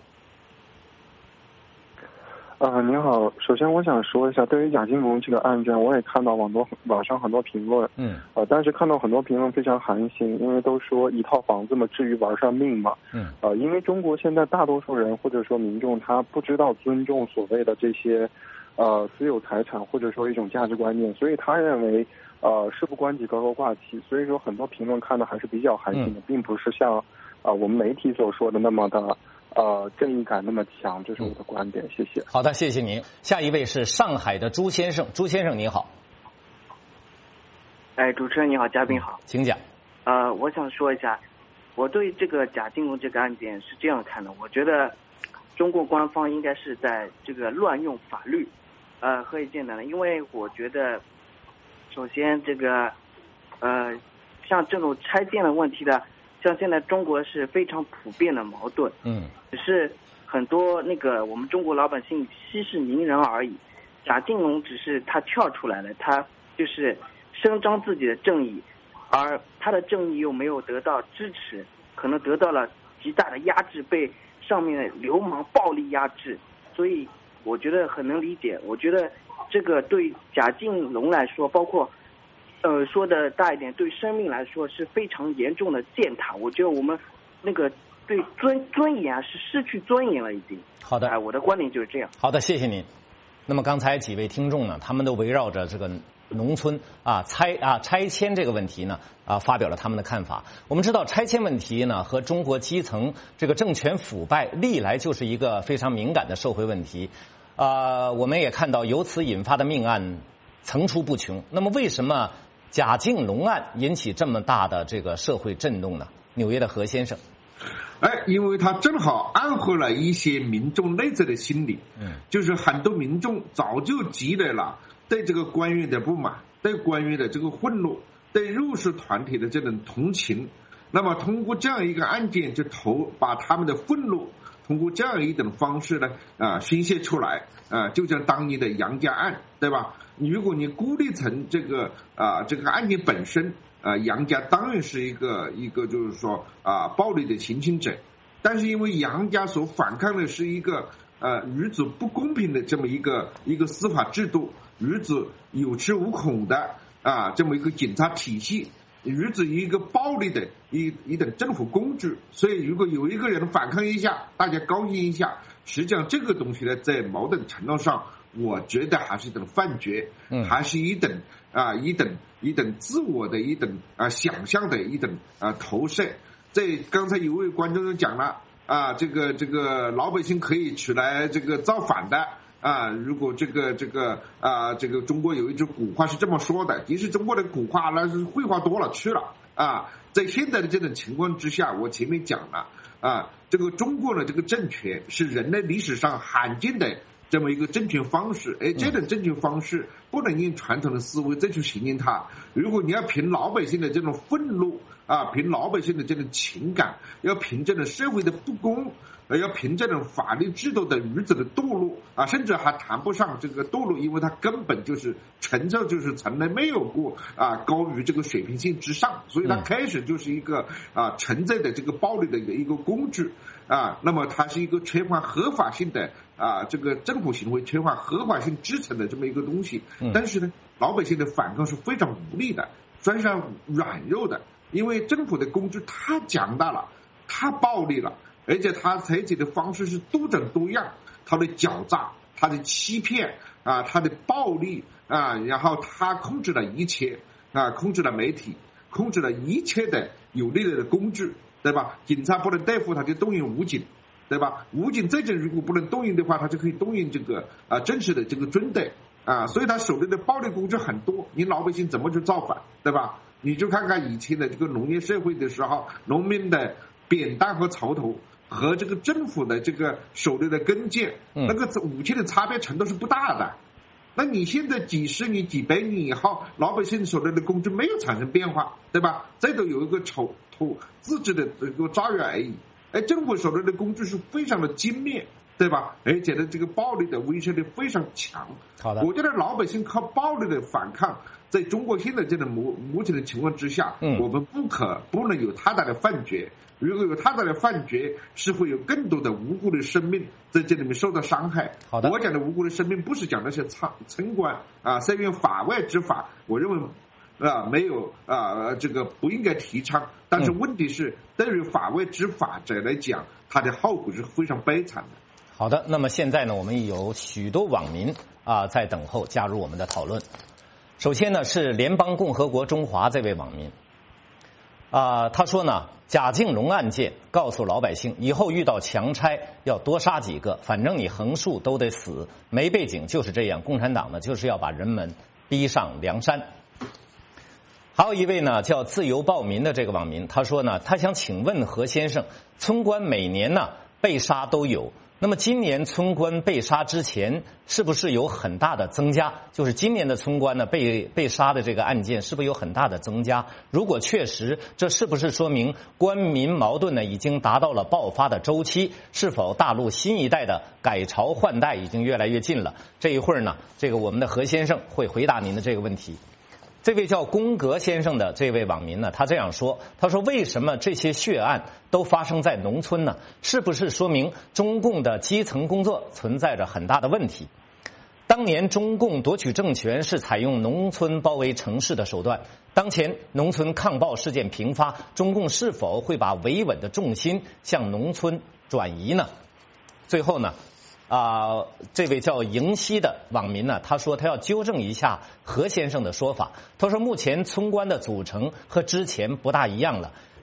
呃，您好，首先我想说一下，对于贾静龙这个案件，我也看到网多网上很多评论，嗯，呃，但是看到很多评论非常寒心，因为都说一套房子嘛，至于玩上命嘛，嗯，呃，因为中国现在大多数人或者说民众他不知道尊重所谓的这些，呃，私有财产或者说一种价值观念，所以他认为，呃，事不关己高高挂起，所以说很多评论看的还是比较寒心的，嗯、并不是像啊、呃、我们媒体所说的那么的。呃，正义感那么强，这是我的观点，谢谢。 好的，谢谢您。下一位是上海的朱先生，朱先生你好。 哎，主持人你好，嘉宾好， 请讲。 呃，我想说一下，我对这个贾静龙这个案件是这样看的，我觉得中国官方应该是在这个乱用法律，呃，何以见得呢？因为我觉得，首先这个，呃，像这种拆建的问题的。像现在中国是非常普遍的矛盾，嗯，只是很多那个我们中国老百姓息事宁人而已。贾静龙只是他跳出来了，他就是伸张自己的正义，而他的正义又没有得到支持，可能得到了极大的压制，被上面的流氓暴力压制，所以我觉得很能理解。我觉得这个对贾静龙来说，包括。呃，说的大一点，对生命来说是非常严重的践踏。我觉得我们那个对尊尊严啊是失去尊严了，已经。 好的， 哎、呃，我的观点就是这样。 好的，谢谢您。那么刚才几位听众呢，他们都围绕着这个农村啊拆啊拆迁这个问题呢啊发表了他们的看法。我们知道拆迁问题呢和中国基层这个政权腐败历来就是一个非常敏感的社会问题。 啊、呃，我们也看到由此引发的命案层出不穷。那么，为什么贾静龙案引起这么大的这个社会震动呢？纽约的何先生， 哎，因为他正好暗合了一些民众内在的心理，嗯，就是很多民众早就积累了对这个官员的不满，对官员的这个愤怒，对弱势团体的这种同情。那么通过这样一个案件，就投把他们的愤怒通过这样一种方式呢，啊、呃，宣泄出来，啊、呃，就像当年的杨家案，对吧？如果你孤立成这个啊、呃、这个案件本身，啊、呃，杨家当然是一个一个就是说啊、呃、暴力的行刑者，但是因为杨家所反抗的是一个呃女子不公平的这么一个一个司法制度，女子有恃无恐的啊、呃、这么一个警察体系。女子一个暴力的一一等政府工具，所以如果有一个人反抗一下，大家高兴一下，实际上这个东西呢，在某种程度上，我觉得还是一种幻觉，嗯，还是一等啊一等一等自我的一等啊想象的一等啊投射。这刚才有位观众就讲了啊，这个这个老百姓可以起来这个造反的。啊，如果这个这个啊，这个中国有一句古话是这么说的，其实中国的古话那是绘画多了去了啊。在现在的这种情况之下，我前面讲了啊，这个中国的这个政权是人类历史上罕见的这么一个政权方式，哎，这种政权方式不能用传统的思维再去形容它。如果你要凭老百姓的这种愤怒啊，凭老百姓的这种情感，要凭这种社会的不公。要凭这种法律制度的女子的堕落啊，甚至还谈不上这个堕落，因为它根本就是承受，就是从来没有过啊高于这个水平线之上，所以它开始就是一个啊存在的这个暴力的一个一个工具啊，那么它是一个缺乏合法性的啊这个政府行为缺乏合法性支撑的这么一个东西，但是呢，老百姓的反抗是非常无力的，非常软弱的，因为政府的工具太强大了，太暴力了。而且他采取的方式是多种多样，他的狡诈，他的欺骗啊，他的暴力啊，然后他控制了一切啊，控制了媒体，控制了一切的有力的工具，对吧？警察不能对付，他就动用武警，对吧？武警这种如果不能动用的话，他就可以动用这个啊正式的这个军队啊，所以他手里的暴力工具很多，你老百姓怎么去造反，对吧？你就看看以前的这个农业社会的时候，农民的扁担和锄头。和这个政府的这个手里的弓箭，那个武器的差别程度是不大的。那你现在几十年、几百年以后，老百姓手里的工具没有产生变化，对吧？最多有一个丑土自制的这个炸药而已。哎，政府手里的工具是非常的精密，对吧？而且呢，这个暴力的威慑力非常强。 好的， 我觉得老百姓靠暴力的反抗，在中国现在这种目目前的情况之下，嗯，我们不可不能有太大的幻觉。如果有太大的幻觉，是会有更多的无辜的生命在这里面受到伤害。 好的， 我讲的无辜的生命不是讲那些参村官啊，是用法外之法，我认为啊没有啊这个不应该提倡。但是问题是，对于法外之法者来讲，它的后果是非常悲惨的。 好的，那么现在呢，我们有许多网民啊在等候加入我们的讨论。首先呢，是联邦共和国中华这位网民。啊、呃，他说呢，贾静龙案件告诉老百姓，以后遇到强拆要多杀几个，反正你横竖都得死，没背景就是这样。共产党呢，就是要把人们逼上梁山。还有一位呢，叫自由暴民的这个网民，他说呢，他想请问何先生，村官每年呢被杀都有。那么今年村官被杀之前，是不是有很大的增加？就是今年的村官呢被被杀的这个案件，是不是有很大的增加？如果确实，这是不是说明官民矛盾呢已经达到了爆发的周期？是否大陆新一代的改朝换代已经越来越近了？这一会儿呢，这个我们的何先生会回答您的这个问题。这位叫宫格先生的这位网民呢，他这样说，他说为什么这些血案都发生在农村呢？是不是说明中共的基层工作存在着很大的问题？当年中共夺取政权是采用农村包围城市的手段，当前农村抗暴事件频发，中共是否会把维稳的重心向农村转移呢？最后呢，啊、呃，这位叫迎西的网民呢，他说他要纠正一下何先生的说法。他说目前村官的组成和之前不大一样了，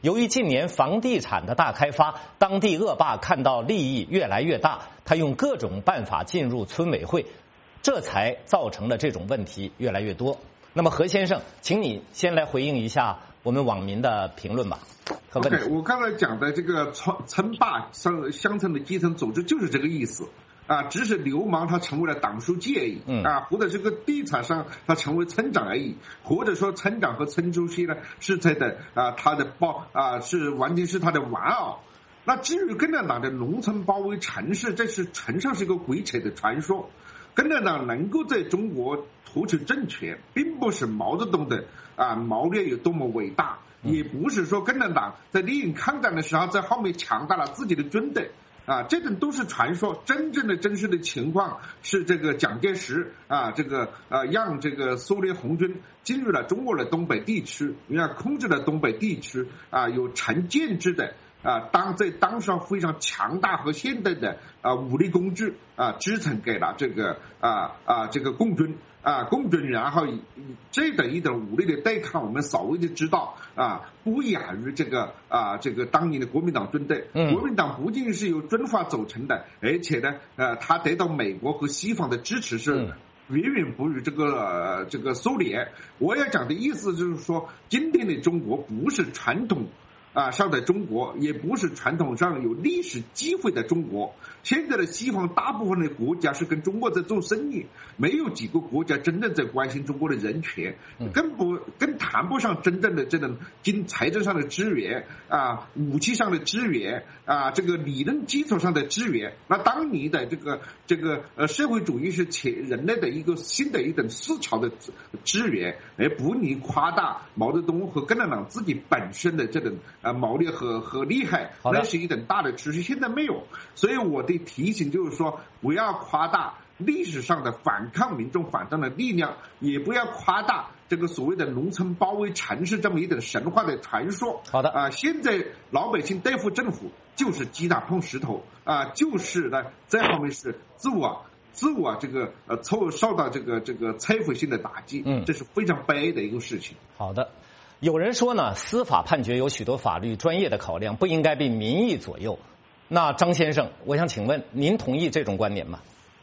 由于近年房地产的大开发，当地恶霸看到利益越来越大，他用各种办法进入村委会，这才造成了这种问题越来越多。那么何先生，请你先来回应一下我们网民的评论吧。和问题。 OK， 我刚才讲的这个村村霸乡乡村的基层组织就是这个意思。啊，只是流氓他成为了党书记而已，嗯啊，或者这个地产商他成为村长而已，或者说村长和村书记呢是他的啊他的包啊是完全是他的玩偶。那至于共产党的农村包围城市，这是纯上是一个鬼扯的传说。共产党能够在中国夺取政权，并不是毛泽东的啊谋略有多么伟大，也不是说共产党在利用抗战的时候在后面强大了自己的军队。啊，这种都是传说，真正的真实的情况是这个蒋介石啊，这个呃让这个苏联红军进入了中国的东北地区，让控制了东北地区啊，有成建制的啊，当在当上非常强大和现代的啊武力工具啊支撑给了这个啊啊这个共军。啊，共军，然后这等一等武力的对抗，我们稍微的知道啊，不亚于这个啊，这个当年的国民党军队。嗯，国民党不仅是由军阀组成的，而且呢，呃，他得到美国和西方的支持是远远不如这个、呃、这个苏联。我要讲的意思就是说，今天的中国不是传统。啊，上的中国也不是传统上有历史机会的中国。现在的西方大部分的国家是跟中国在做生意，没有几个国家真正在关心中国的人权，更不更谈不上真正的这种经财政上的支援啊，武器上的支援啊，这个理论基础上的支援。那当你的这个这个呃社会主义是全人类的一个新的一种思潮的支援，而不你夸大毛泽东和共产党自己本身的这种。啊，谋略和和厉害，那是一等大的趋势，现在没有，所以我的提醒就是说，不要夸大历史上的反抗民众反抗的力量，也不要夸大这个所谓的农村包围城市这么一种神话的传说。 好的啊， 现在老百姓对付政府就是鸡蛋碰石头啊，就是呢，在后面是自我。自我这个呃受受到这个这个摧毁性的打击，嗯，这是非常悲哀的一个事情。 好的。有人说呢，司法判决有许多法律专业的考量，不应该被民意左右。那张先生，我想请问，您同意这种观点吗？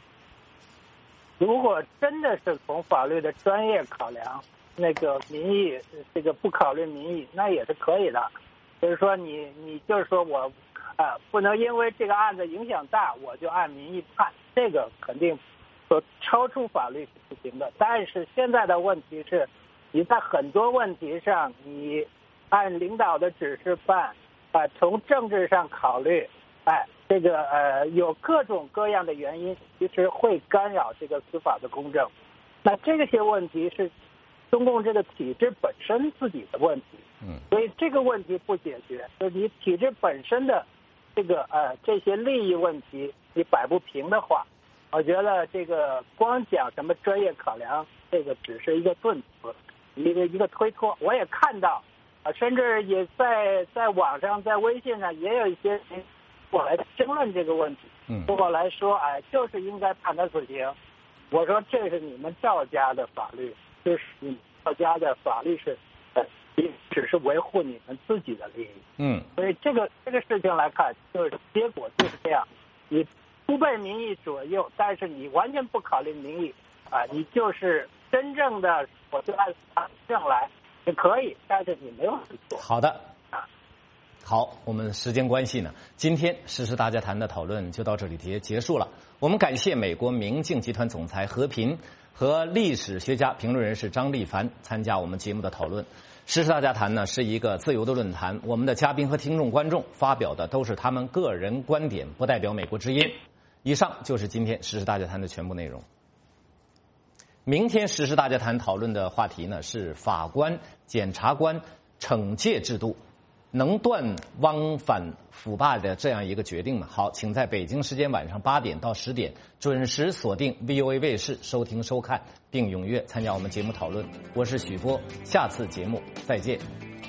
如果真的是从法律的专业考量，那个民意这个不考虑民意，那也是可以的。就是说你，你你就是说我啊、呃，不能因为这个案子影响大，我就按民意判，这个肯定说超出法律是不行的。但是现在的问题是。你在很多问题上，你按领导的指示办，啊、呃，从政治上考虑，哎，这个呃有各种各样的原因，其实会干扰这个司法的公正。那这些问题是中共这个体制本身自己的问题，嗯，所以这个问题不解决，就你体制本身的这个呃这些利益问题你摆不平的话，我觉得这个光讲什么专业考量，这个只是一个顿词。一个一个推脱，我也看到，啊，甚至也在在网上、在微信上也有一些人过来争论这个问题，嗯，过来说，哎，就是应该判他死刑。我说这是你们赵家的法律，就是你们赵家的法律是，呃，只是维护你们自己的利益，嗯，所以这个这个事情来看，就是结果就是这样，你不被民意左右，但是你完全不考虑民意，啊，你就是真正的。我就按法政来也可以，但是你没有做。 好的，好，我们时间关系呢，今天时事大家谈的讨论就到这里结结束了。我们感谢美国明镜集团总裁何平和历史学家评论人士张立凡参加我们节目的讨论。时事大家谈呢是一个自由的论坛，我们的嘉宾和听众观众发表的都是他们个人观点，不代表美国之音。以上就是今天时事大家谈的全部内容。明天时事大家谈讨论的话题呢是法官、检察官惩戒制度能断枉反腐败的这样一个决定吗？好，请在北京时间晚上八点到十点准时锁定 V O A 卫视收听收看，并踊跃参加我们节目讨论。我是许波，下次节目再见。